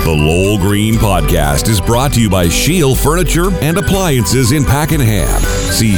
The Lowell Green Podcast is brought to you by Shield Furniture and Appliances in Pakenham. See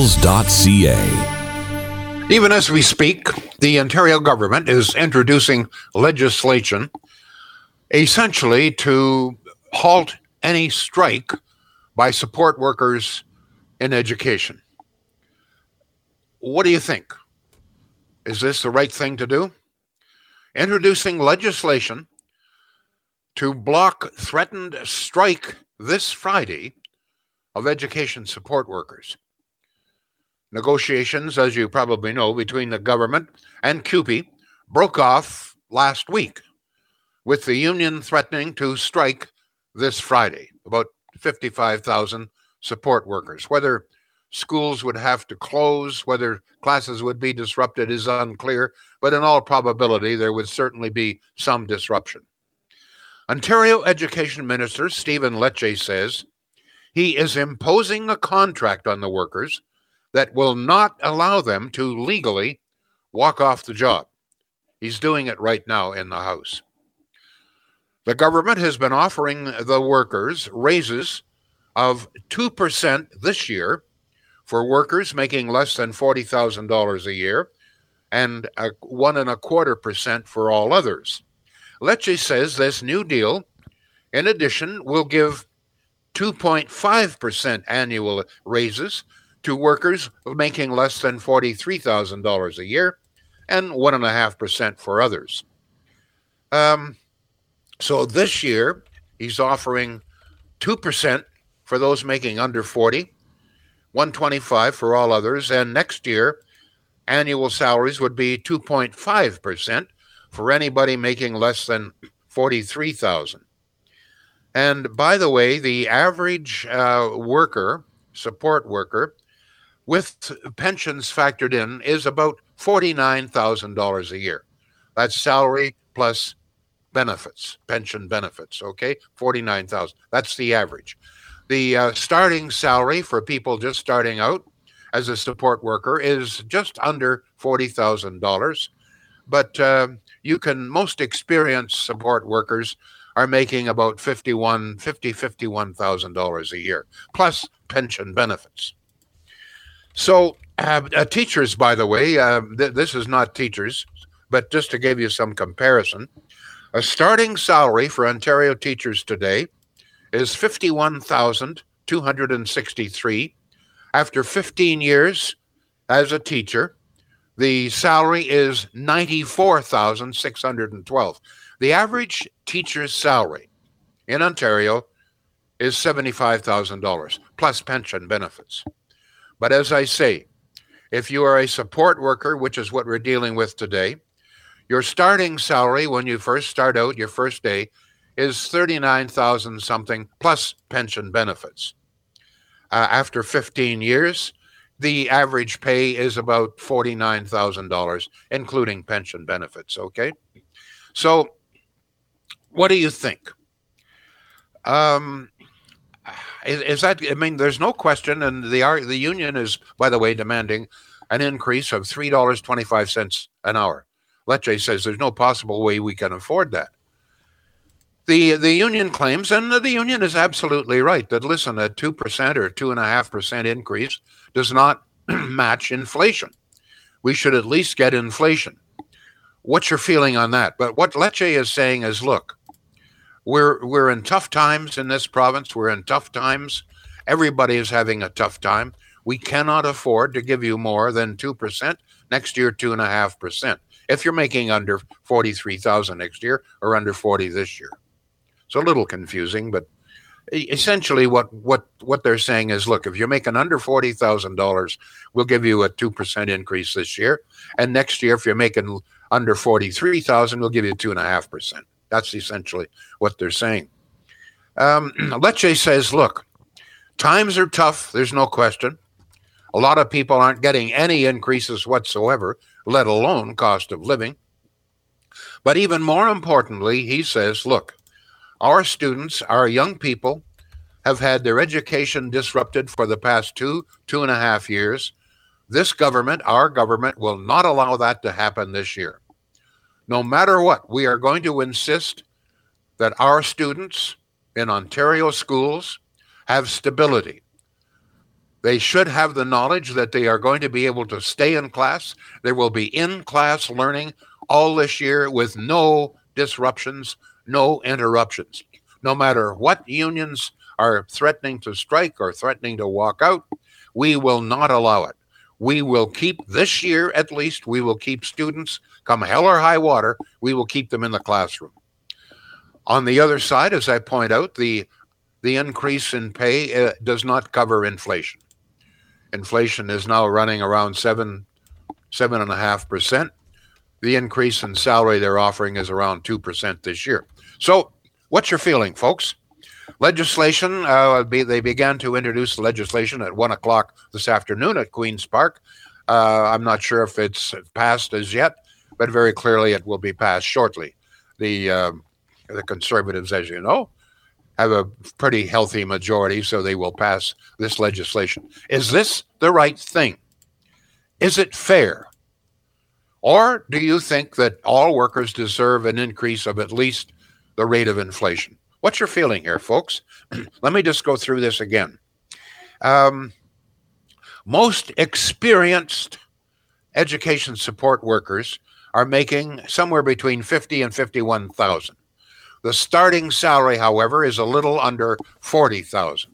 shields.ca. Even as we speak, the Ontario government is introducing legislation essentially to halt any strike by support workers in education. What do you think? Is this the right thing to do? Introducing legislation to block threatened strike this Friday of education support workers. Negotiations, as you probably know, between the government and CUPE broke off last week, with the union threatening to strike this Friday. About 55,000 support workers. Whether schools would have to close, whether classes would be disrupted is unclear, but in all probability, there would certainly be some disruption. Ontario Education Minister Stephen Lecce says he is imposing a contract on the workers that will not allow them to legally walk off the job. He's doing it right now in the House. The government has been offering the workers raises of 2% this year for workers making less than $40,000 a year and 1.25% for all others. Lecce says this new deal, in addition, will give 2.5% annual raises to workers making less than $43,000 a year and 1.5% for others. So this year, he's offering 2% for those making under 40, 125 for all others, and next year, annual salaries would be 2.5% for anybody making less than 43,000. And by the way, the average support worker, with pensions factored in, is about $49,000 a year. That's salary plus benefits, pension benefits, okay? 49,000. That's the average. The starting salary for people just starting out as a support worker is just under $40,000. But most experienced support workers are making about $51,000 a year, plus pension benefits. So teachers, by the way, this is not teachers, but just to give you some comparison, a starting salary for Ontario teachers today is $51,263. After 15 years as a teacher, the salary is $94,612. The average teacher's salary in Ontario is $75,000 plus pension benefits. But as I say, if you are a support worker, which is what we're dealing with today, your starting salary when you first start out, your first day, is $39,000 something plus pension benefits. After 15 years, the average pay is about $49,000, including pension benefits, okay? So what do you think? Is that, I mean, there's no question, and the union is, by the way, demanding an increase of $3.25 an hour. Lecce says there's no possible way we can afford that. The union claims, and the union is absolutely right, that listen, a 2% or 2.5% increase does not match inflation. We should at least get inflation. What's your feeling on that? But what Lecce is saying is, look, we're in tough times in this province. We're in tough times. Everybody is having a tough time. We cannot afford to give you more than 2%. Next year, 2.5%. If you're making under 43,000 next year or under 40 this year. It's a little confusing, but essentially what they're saying is, look, if you're making under $40,000, we'll give you a 2% increase this year. And next year, if you're making under 43,000, we'll give you 2.5%. That's essentially what they're saying. Lecce says, look, times are tough. There's no question. A lot of people aren't getting any increases whatsoever, let alone cost of living. But even more importantly, he says, look, our students, our young people, have had their education disrupted for the past 2.5 years. This government, our government, will not allow that to happen this year. No matter what, we are going to insist that our students in Ontario schools have stability. They should have the knowledge that they are going to be able to stay in class. There will be in-class learning all this year with no disruptions, no interruptions. No matter what unions are threatening to strike or threatening to walk out, we will not allow it. We will keep, this year at least, we will keep students, come hell or high water, we will keep them in the classroom. On the other side, as I point out, the increase in pay does not cover inflation. Inflation is now running around 7.5%. The increase in salary they're offering is around 2% this year. So what's your feeling, folks? Legislation, they began to introduce legislation at 1 o'clock this afternoon at Queen's Park. I'm not sure if it's passed as yet, but very clearly it will be passed shortly. The Conservatives, as you know, have a pretty healthy majority, so they will pass this legislation. Is this the right thing? Is it fair? Or do you think that all workers deserve an increase of at least the rate of inflation? What's your feeling here, folks? Let me just go through this again. Most experienced education support workers are making somewhere between $50,000 and $51,000. The starting salary, however, is a little under $40,000.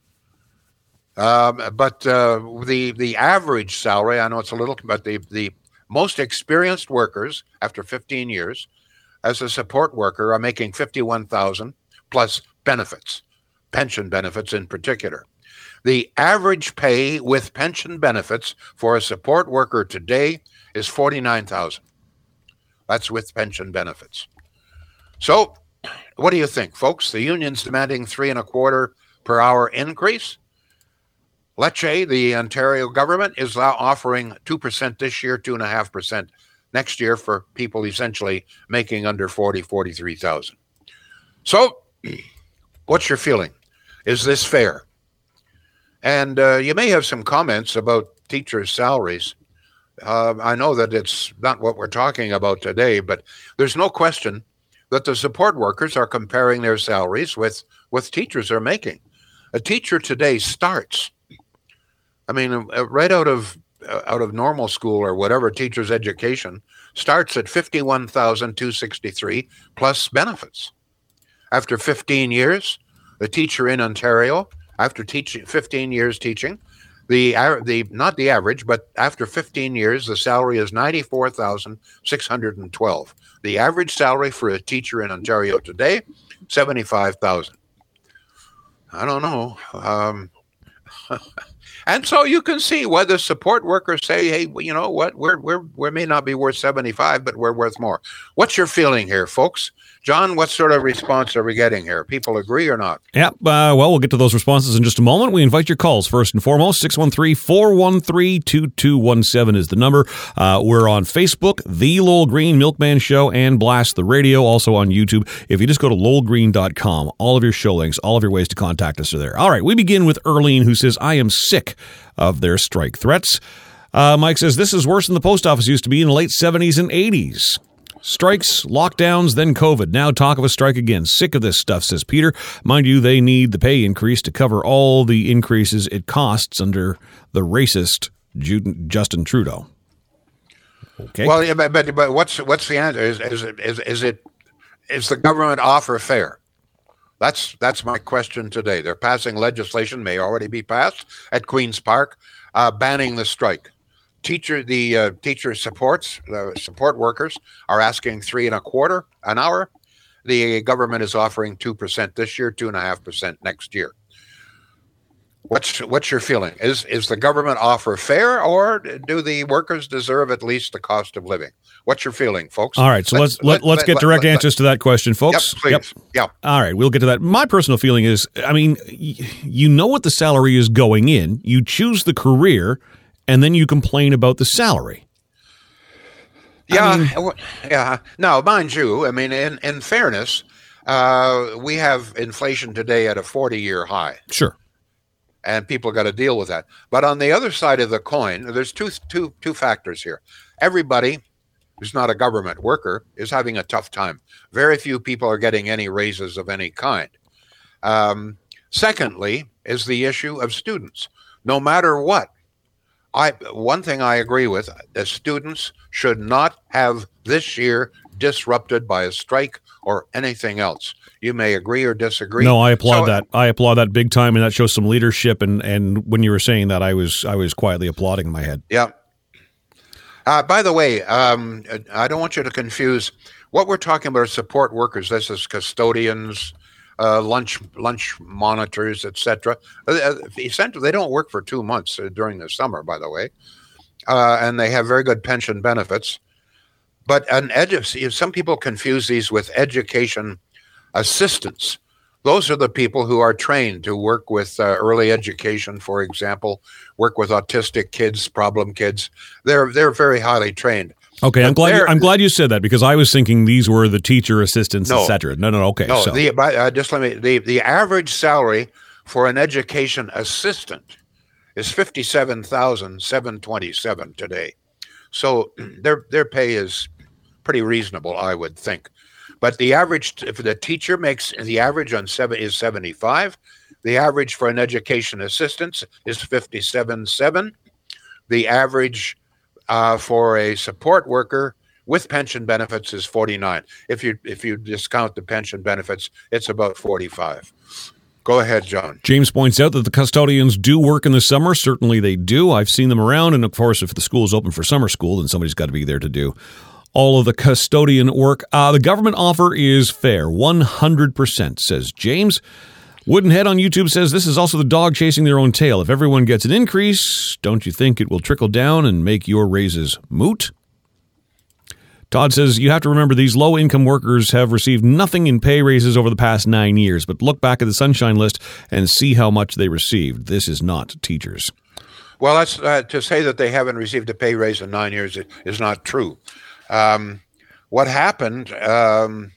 But the average salary, I know it's a little, but the most experienced workers after 15 years as a support worker are making $51,000 plus benefits, pension benefits in particular. The average pay with pension benefits for a support worker today is $49,000. That's with pension benefits. So, what do you think, folks? The union's demanding 3.25 per hour increase. Lecce, the Ontario government, is now offering 2% this year, 2.5% next year for people essentially making under 43,000. So, what's your feeling? Is this fair? And you may have some comments about teachers' salaries. I know that it's not what we're talking about today, but there's no question that the support workers are comparing their salaries with what teachers are making. A teacher today starts, right out of normal school or whatever teacher's education, starts at $51,263 plus benefits. After 15 years, the teacher in Ontario, after 15 years teaching, not the average, but after 15 years, the salary is $94,612. The average salary for a teacher in Ontario today, $75,000. I don't know. And so you can see why the support workers say, hey, you know what, we may not be worth 75, but we're worth more. What's your feeling here, folks? John, what sort of response are we getting here? People agree or not? Yeah, well, we'll get to those responses in just a moment. We invite your calls first and foremost. 613-413-2217 is the number. We're on Facebook, The Lowell Green Milkman Show, and Blast the Radio, also on YouTube. If you just go to lowellgreen.com, all of your show links, all of your ways to contact us are there. All right, we begin with Erlene, who says, I am sick of their strike threats. Mike says, this is worse than the post office used to be in the late 70s and 80s. Strikes, lockdowns, then COVID. Now talk of a strike again. Sick of this stuff, says Peter. Mind you, they need the pay increase to cover all the increases it costs under the racist Justin Trudeau. Okay. Well, yeah, but what's the answer? Is the government offer fair? That's my question today. They're passing legislation, may already be passed at Queen's Park, banning the strike. Teacher support workers are asking 3.25 an hour. The government is offering 2% this year, 2.5% next year. What's your feeling? Is the government offer fair, or do the workers deserve at least the cost of living? What's your feeling, folks? All right, so let's get direct answers to that question, folks. Yep, please. Yep. All right, we'll get to that. My personal feeling is, you know what the salary is going in. You choose the career, and then you complain about the salary. Yeah. Now, mind you, in fairness, we have inflation today at a 40-year high. Sure. And people got to deal with that. But on the other side of the coin, there's two factors here. Everybody who's not a government worker, is having a tough time. Very few people are getting any raises of any kind. Secondly, is the issue of students. No matter what, one thing I agree with, the students should not have this year disrupted by a strike or anything else. You may agree or disagree. No, I applaud that. I applaud that big time, and that shows some leadership. And when you were saying that, I was quietly applauding in my head. Yeah. By the way, I don't want you to confuse what we're talking about. Are support workers. This is custodians, lunch monitors, etc. Essentially, they don't work for 2 months during the summer. By the way, and they have very good pension benefits. But some people confuse these with education assistants. Those are the people who are trained to work with early education, for example, work with autistic kids, problem kids. They're very highly trained. Okay, I'm glad you said that, because I was thinking these were the teacher assistants, etc. No. Okay. No, so. The average salary for an education assistant is $57,727 today. So their pay is pretty reasonable, I would think. But the average, if the teacher makes the average on is 75, the average for an education assistant is 57.7. The average for a support worker with pension benefits is 49. If you discount the pension benefits, it's about 45. Go ahead, John. James points out that the custodians do work in the summer. Certainly they do. I've seen them around. And of course, if the school is open for summer school, then somebody's got to be there to do all of the custodian work. The government offer is fair, 100%, says James. Woodenhead on YouTube says, this is also the dog chasing their own tail. If everyone gets an increase, don't you think it will trickle down and make your raises moot? Todd says, you have to remember these low-income workers have received nothing in pay raises over the past 9 years, but look back at the Sunshine List and see how much they received. This is not teachers. Well, that's to say that they haven't received a pay raise in 9 years is not true. What happened, there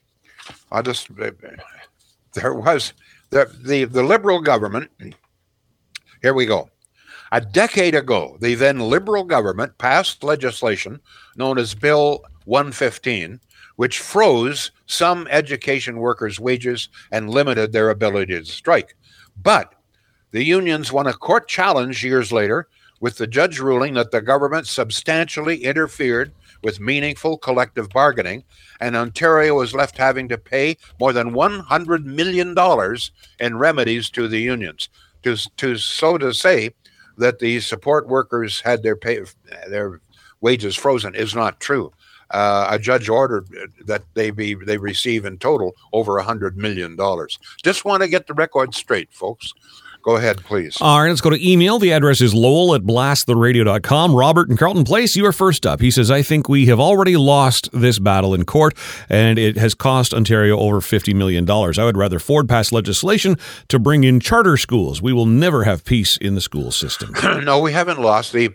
was the Liberal government, here we go. A decade ago, the then Liberal government passed legislation known as Bill 115, which froze some education workers' wages and limited their ability to strike. But the unions won a court challenge years later, with the judge ruling that the government substantially interfered with meaningful collective bargaining, and Ontario was left having to pay more than $100 million in remedies to the unions. To say that the support workers had their wages frozen is not true. A judge ordered that they receive in total over $100 million. Just want to get the record straight, folks. Go ahead, please. All right, let's go to email. The address is lowell@blasttheradio.com. Robert in Carlton Place, you are first up. He says, I think we have already lost this battle in court, and it has cost Ontario over $50 million. I would rather Ford pass legislation to bring in charter schools. We will never have peace in the school system. No, we haven't lost. The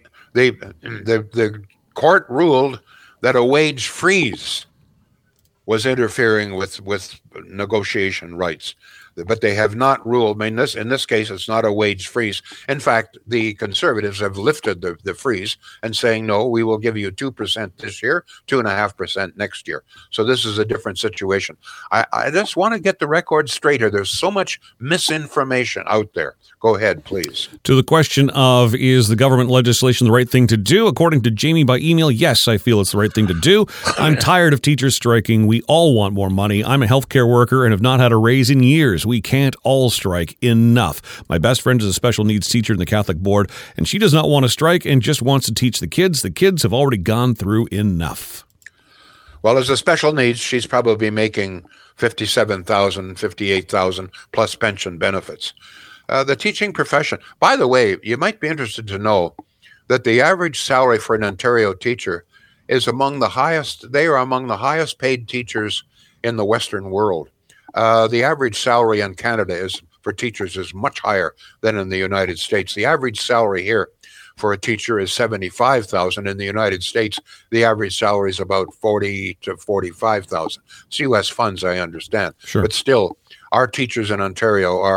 court ruled that a wage freeze was interfering with negotiation rights. But they have not ruled. I mean, in this case, it's not a wage freeze. In fact, the Conservatives have lifted the freeze and saying, no, we will give you 2% this year, 2.5% next year. So this is a different situation. I just want to get the record straighter. There's so much misinformation out there. Go ahead, please. To the question of, is the government legislation the right thing to do? According to Jamie by email, yes, I feel it's the right thing to do. I'm tired of teachers striking. We all want more money. I'm a healthcare worker and have not had a raise in years. We can't all strike. Enough. My best friend is a special needs teacher in the Catholic board, and she does not want to strike and just wants to teach the kids. The kids have already gone through enough. Well, as a special needs, she's probably making $57,000, $58,000 plus pension benefits. The teaching profession, by the way, you might be interested to know that the average salary for an Ontario teacher is among the highest. They are among the highest paid teachers in the Western world. The average salary in Canada for teachers is much higher than in the United States. The average salary here for a teacher is $75,000. In the United States, the average salary is about $40,000 to $45,000. It's U.S. funds, I understand. Sure. But still, our teachers in Ontario are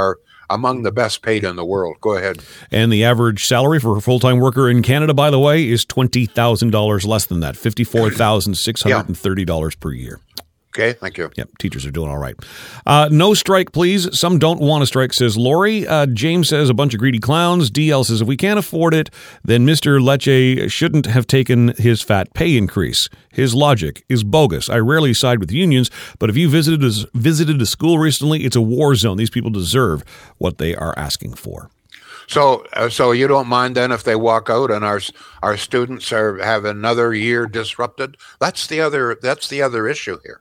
among the best paid in the world. Go ahead. And the average salary for a full-time worker in Canada, by the way, is $20,000 less than that, $54,630 per year. Okay, thank you. Yep, teachers are doing all right. No strike, please. Some don't want to strike, says Lori. James says a bunch of greedy clowns. DL says if we can't afford it, then Mr. Lecce shouldn't have taken his fat pay increase. His logic is bogus. I rarely side with unions, but if you visited a school recently, it's a war zone. These people deserve what they are asking for. So you don't mind then if they walk out and our students have another year disrupted? That's the other issue here.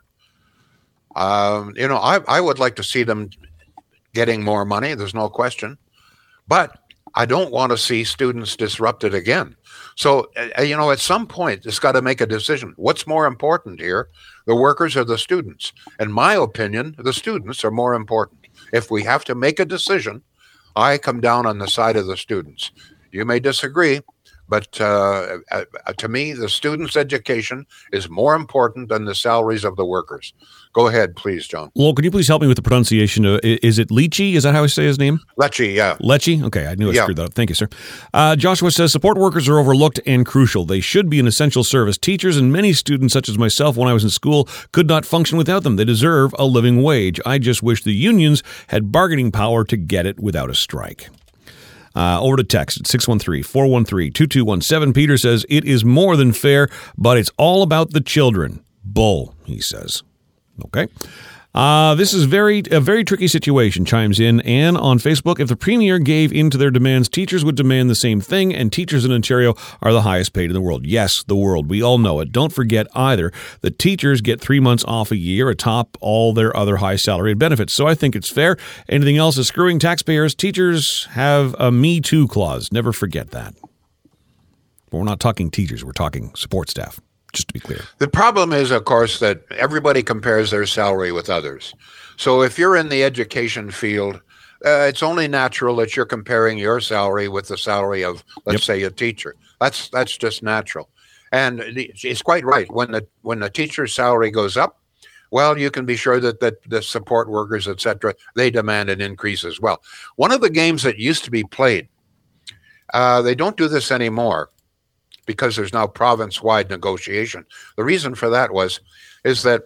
I would like to see them getting more money. There's no question, but I don't want to see students disrupted again. So, at some point, it's got to make a decision. What's more important here, the workers or the students? In my opinion, the students are more important. If we have to make a decision, I come down on the side of the students. You may disagree, but to me, the students' education is more important than the salaries of the workers. Go ahead, please, John. Lowell, can you please help me with the pronunciation? Is it Lecce? Is that how I say his name? Lecce, yeah. Lecce? Okay, I knew I screwed that up. Thank you, sir. Joshua says, support workers are overlooked and crucial. They should be an essential service. Teachers and many students, such as myself when I was in school, could not function without them. They deserve a living wage. I just wish the unions had bargaining power to get it without a strike. Over to text at 613-413-2217. Peter says, it is more than fair, but it's all about the children. Bull, he says. Okay. This is a very tricky situation, chimes in Anne on Facebook. If the Premier gave in to their demands, teachers would demand the same thing, and teachers in Ontario are the highest paid in the world. Yes, the world. We all know it. Don't forget either that teachers get 3 months off a year atop all their other high salaried benefits. So I think it's fair. Anything else is screwing taxpayers. Teachers have a Me Too clause. Never forget that. But we're not talking teachers. We're talking support staff. Just to be clear. The problem is, of course, that everybody compares their salary with others. So if you're in the education field, it's only natural that you're comparing your salary with the salary of, let's say, a teacher. That's just natural. And it's quite right. When the teacher's salary goes up, well, you can be sure that the support workers, et cetera, they demand an increase as well. One of the games that used to be played, they don't do this anymore, because there's now province-wide negotiation. The reason for that is that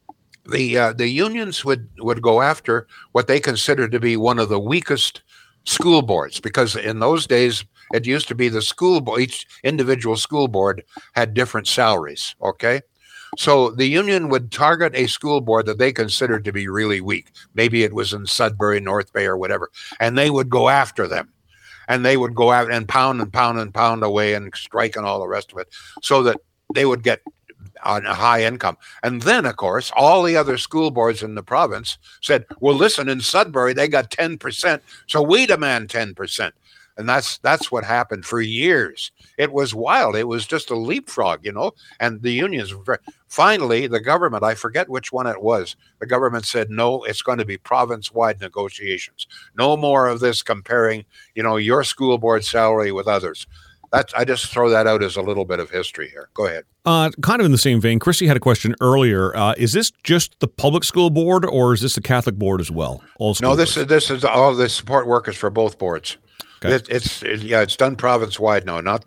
the unions would go after what they consider to be one of the weakest school boards, because in those days it used to be the school board, each individual school board had different salaries. Okay, so the union would target a school board that they considered to be really weak. Maybe it was in Sudbury, North Bay, or whatever, and they would go after them. And they would go out and pound away and strike and all the rest of it, so that they would get on a high income. And then, of course, all the other school boards in the province said, well, listen, in Sudbury, they got 10%, so we demand 10%. And that's what happened for years. It was wild. It was just a leapfrog, and the unions were finally, the government, I forget which one it was, the government said, no, it's going to be province-wide negotiations. No more of this comparing, your school board salary with others. I just throw that out as a little bit of history here. Go ahead. Kind of in the same vein, Christy had a question earlier. Is this just the public school board, or is this the Catholic board as well? No, this is all the support workers for both boards. Okay. It's done province-wide now. Not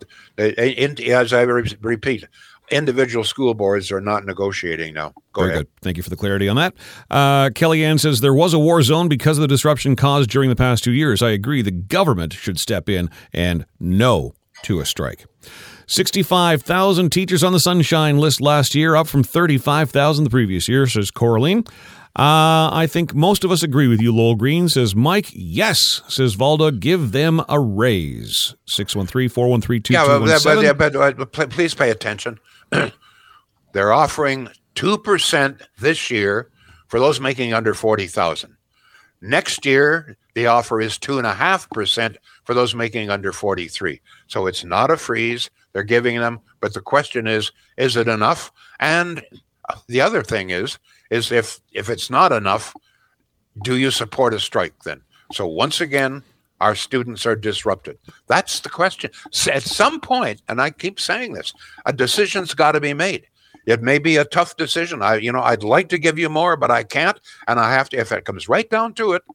as I repeat, individual school boards are not negotiating now. Go ahead. Good. Thank you for the clarity on that. Kellyanne says there was a war zone because of the disruption caused during the past 2 years. I agree. The government should step in and no to a strike. 65,000 teachers on the Sunshine List last year, up from 35,000 the previous year, says Coraline. I think most of us agree with you, Lowell Green, says Mike. Yes, says Valda, give them a raise. 613-413-2217. But please pay attention. They're offering 2% this year for those making under 40,000. Next year, the offer is 2.5% for those making under 43. So it's not a freeze. They're giving them, but the question is it enough? And the other thing is if it's not enough, do you support a strike then? So once again, our students are disrupted. That's the question. At some point, and I keep saying this, a decision's got to be made. It may be a tough decision. I'd like to give you more, but I can't, and I have to. If it comes right down to it,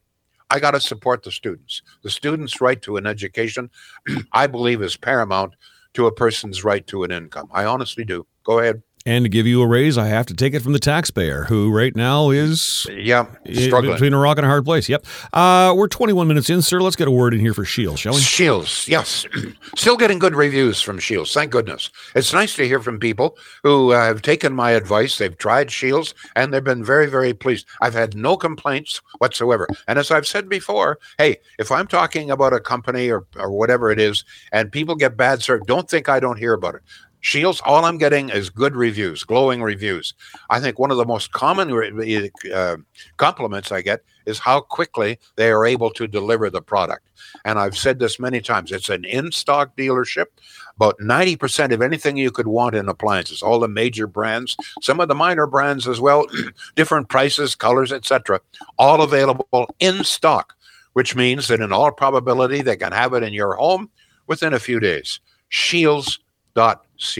I got to support the students. The students' right to an education, I believe, is paramount to a person's right to an income. I honestly do. Go ahead. And to give you a raise, I have to take it from the taxpayer, who right now is struggling between a rock and a hard place. Yep. We're 21 minutes in, sir. Let's get a word in here for Shields, shall we? Shields, yes. Still getting good reviews from Shields, thank goodness. It's nice to hear from people who have taken my advice. They've tried Shields, and they've been very, very pleased. I've had no complaints whatsoever. And as I've said before, hey, if I'm talking about a company or whatever it is, and people get bad service, don't think I don't hear about it. Shields, all I'm getting is good reviews, glowing reviews. I think one of the most common compliments I get is how quickly they are able to deliver the product. And I've said this many times. It's an in-stock dealership. About 90% of anything you could want in appliances, all the major brands, some of the minor brands as well, different prices, colors, etc., all available in stock, which means that in all probability they can have it in your home within a few days. Shields.ca.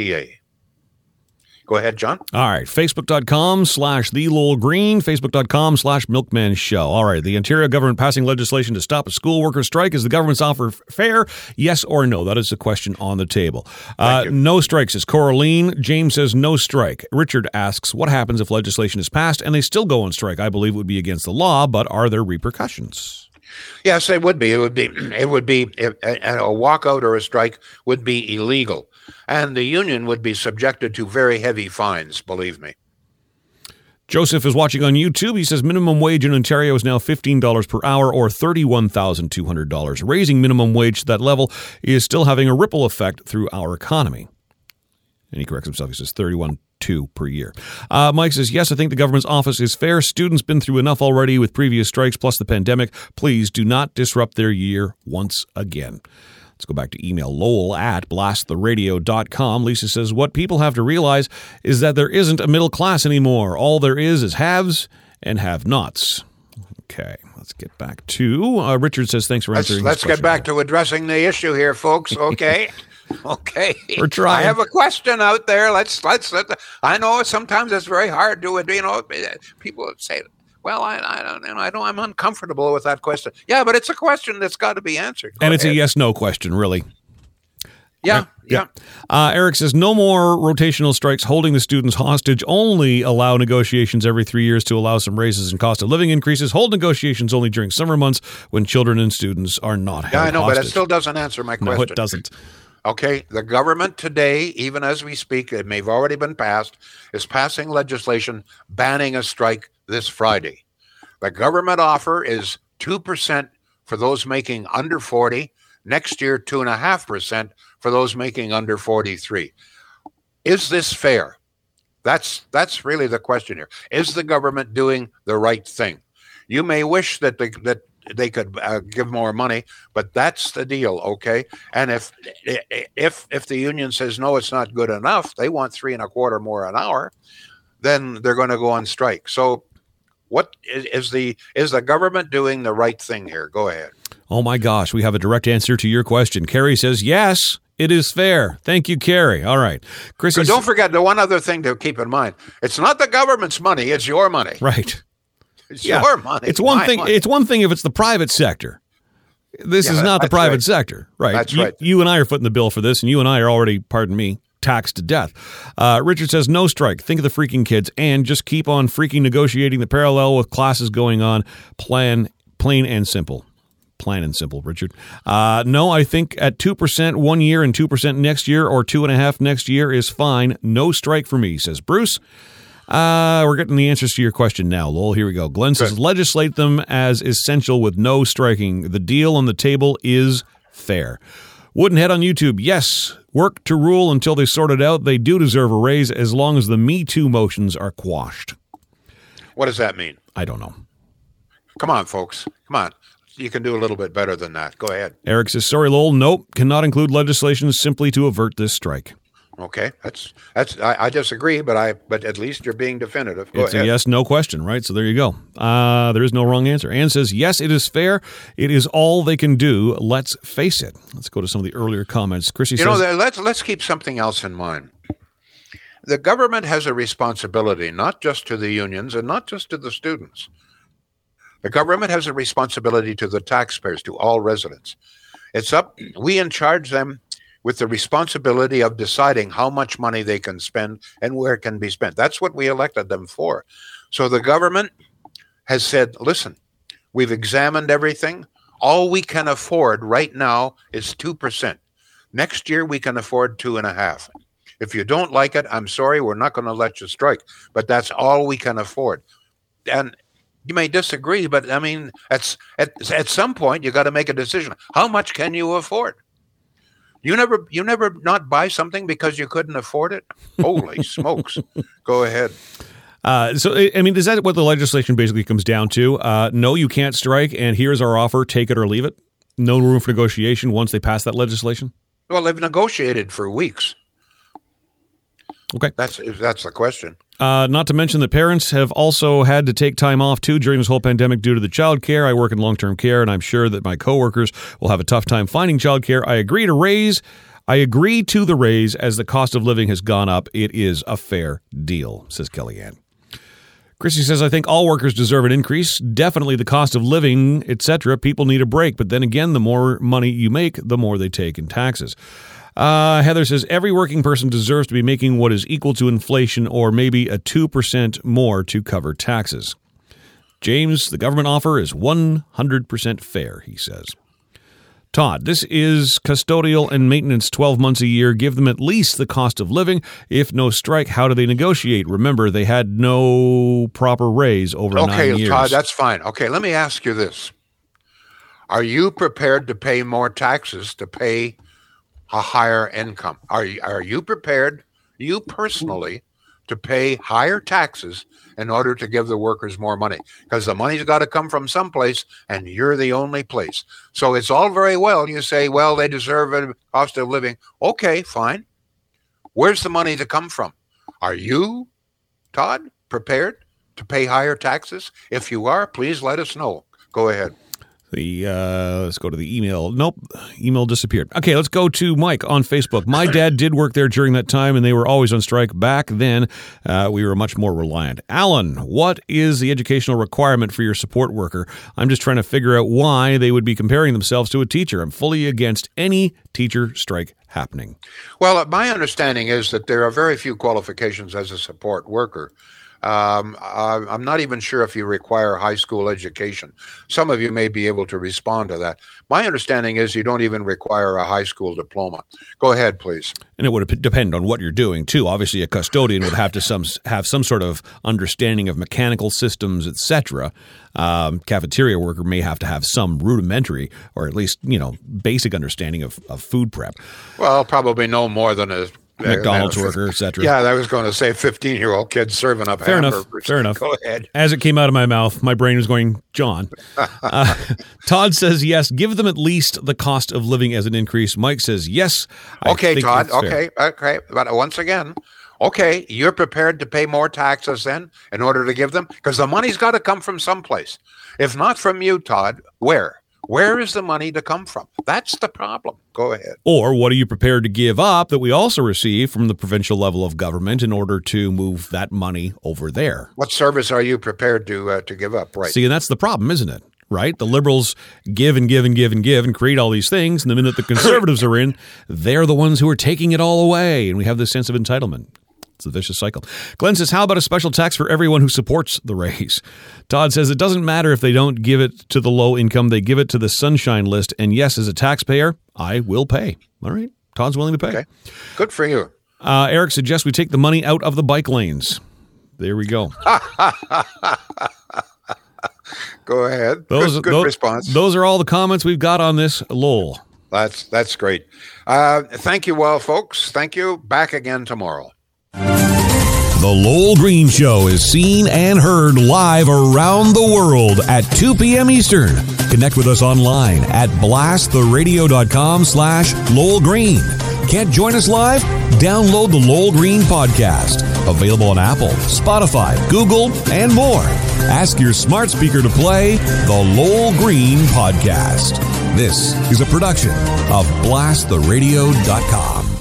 Go ahead, John. All right. Facebook.com/The Lowell Green. Facebook.com/Milkman Show. All right. The Ontario government passing legislation to stop a school worker strike. Is the government's offer fair? Yes or no? That is the question on the table. No strike, says Coraline. James says no strike. Richard asks, what happens if legislation is passed and they still go on strike? I believe it would be against the law, but are there repercussions? Yes, it would be. It would be a walkout or a strike would be illegal. And the union would be subjected to very heavy fines, believe me. Joseph is watching on YouTube. He says minimum wage in Ontario is now $15 per hour or $31,200. Raising minimum wage to that level is still having a ripple effect through our economy. And he corrects himself. He says $31,200 per year. Mike says, yes, I think the government's office is fair. Students been through enough already with previous strikes plus the pandemic. Please do not disrupt their year once again. Let's go back to email lowell@blasttheradio.com. Lisa says, what people have to realize is that there isn't a middle class anymore. All there is haves and have-nots. Okay, let's get back to Richard says, thanks for answering Let's get back to addressing the issue here, folks. Okay. Okay. We're trying. I have a question out there. I know sometimes it's very hard to, people say, well, I don't know. I'm uncomfortable with that question. Yeah, but it's a question that's got to be answered. Go ahead. A yes/no question, really. Yeah. Eric says, no more rotational strikes holding the students hostage. Only allow negotiations every 3 years to allow some raises and cost of living increases. Hold negotiations only during summer months when children and students are not held hostage. But it still doesn't answer my question. No, it doesn't. Okay, the government today, even as we speak, it may have already been passed, is passing legislation banning a strike this Friday. The government offer is 2% for those making under 40, next year 2.5% for those making under 43. Is this fair? That's really the question here. Is the government doing the right thing? You may wish that they could give more money, but that's the deal, okay? And if the union says no, it's not good enough, they want 3.25 more an hour, then they're going to go on strike. So, what is the government doing the right thing here? Go ahead. Oh my gosh, we have a direct answer to your question. Carrie says yes. It is fair. Thank you, Carrie. All right, Chris. So don't forget the one other thing to keep in mind: it's not the government's money; it's your money. Right. It's your money. It's one thing. Money. It's one thing if it's the private sector. This is not the private sector, right? That's right. You and I are footing the bill for this, and you and I are already, pardon me, taxed to death. Richard says, no strike. Think of the freaking kids, and just keep on freaking negotiating the parallel with classes going on. Plain and simple. Plain and simple, Richard. No, I think at 2% 1 year and 2% next year, or 2.5% next year is fine. No strike for me, says Bruce. We're getting the answers to your question now, Lowell. Here we go. Glenn says, legislate them as essential with no striking. The deal on the table is fair. Woodenhead on YouTube, yes, work to rule until they sort it out. They do deserve a raise as long as the Me Too motions are quashed. What does that mean? I don't know. Come on, folks. Come on. You can do a little bit better than that. Go ahead. Eric says, sorry, Lowell, nope, cannot include legislation simply to avert this strike. Okay, I disagree, but at least you're being definitive. Go it's ahead. A yes, no question, right? So there you go. There is no wrong answer. Ann says, yes, it is fair. It is all they can do. Let's face it. Let's go to some of the earlier comments. Chrissy says, let's keep something else in mind. The government has a responsibility, not just to the unions and not just to the students. The government has a responsibility to the taxpayers, to all residents. We in charge them with the responsibility of deciding how much money they can spend and where it can be spent. That's what we elected them for. So the government has said, listen, we've examined everything. All we can afford right now is 2%. Next year, we can afford 2.5%. If you don't like it, I'm sorry, we're not going to let you strike. But that's all we can afford. And you may disagree, but I mean, at some point, you got to make a decision. How much can you afford? You never not buy something because you couldn't afford it? Holy smokes. Go ahead. So, I mean, is that what the legislation basically comes down to? No, you can't strike, and here's our offer, take it or leave it? No room for negotiation once they pass that legislation? Well, they've negotiated for weeks. Okay. That's the question. Not to mention that parents have also had to take time off, too, during this whole pandemic due to the child care. I work in long-term care, and I'm sure that my coworkers will have a tough time finding child care. I agree to the raise as the cost of living has gone up. It is a fair deal, says Kellyanne. Christy says, I think all workers deserve an increase. Definitely the cost of living, etc. People need a break. But then again, the more money you make, the more they take in taxes. Heather says, every working person deserves to be making what is equal to inflation or maybe a 2% more to cover taxes. James, the government offer is 100% fair, he says. Todd, this is custodial and maintenance 12 months a year. Give them at least the cost of living. If no strike, how do they negotiate? Remember, they had no proper raise over 9 years. Okay, Todd, that's fine. Okay, let me ask you this. Are you prepared to pay more taxes to pay a higher income? Are you prepared, you personally, to pay higher taxes in order to give the workers more money? Because the money's got to come from someplace, and you're the only place. So it's all very well. You say, well, they deserve a cost of living. Okay, fine. Where's the money to come from? Are you, Todd, prepared to pay higher taxes? If you are, please let us know. Go ahead. Let's go to the email. Nope, email disappeared. Okay, let's go to Mike on Facebook. My dad did work there during that time, and they were always on strike. Back then, we were much more reliant. Alan, what is the educational requirement for your support worker? I'm just trying to figure out why they would be comparing themselves to a teacher. I'm fully against any teacher strike happening. Well, my understanding is that there are very few qualifications as a support worker. I'm not even sure if you require high school education. Some of you may be able to respond to that. My understanding is you don't even require a high school diploma. Go ahead, please. And it would depend on what you're doing, too. Obviously, a custodian would have to have some sort of understanding of mechanical systems, etc. Cafeteria worker may have to have some rudimentary or at least, basic understanding of food prep. Well, probably no more than a McDonald's worker, etc. Yeah, I was going to say 15-year-old kid serving up hamburgers. Fair enough. Go ahead. As it came out of my mouth, my brain was going, John. Todd says, yes, give them at least the cost of living as an increase. Mike says, yes. Okay, Todd. Okay. But once again, okay, you're prepared to pay more taxes then in order to give them? Because the money's got to come from someplace. If not from you, Todd, where? Where is the money to come from? That's the problem. Go ahead. Or what are you prepared to give up that we also receive from the provincial level of government in order to move that money over there? What service are you prepared to give up? Right. See, and that's the problem, isn't it? Right? The Liberals give and give and give and give and create all these things. And the minute the Conservatives are in, they're the ones who are taking it all away. And we have this sense of entitlement. It's a vicious cycle. Glenn says, how about a special tax for everyone who supports the raise? Todd says, it doesn't matter if they don't give it to the low income. They give it to the sunshine list. And yes, as a taxpayer, I will pay. All right. Todd's willing to pay. Okay. Good for you. Eric suggests we take the money out of the bike lanes. There we go. Go ahead. Good response. Those are all the comments we've got on this, Lowell. That's great. Thank you, well, folks. Thank you. Back again tomorrow. The Lowell Green Show is seen and heard live around the world at 2 p.m. Eastern. Connect with us online at blasttheradio.com/Lowell Green. Can't join us live? Download the Lowell Green podcast. Available on Apple, Spotify, Google, and more. Ask your smart speaker to play the Lowell Green podcast. This is a production of blasttheradio.com.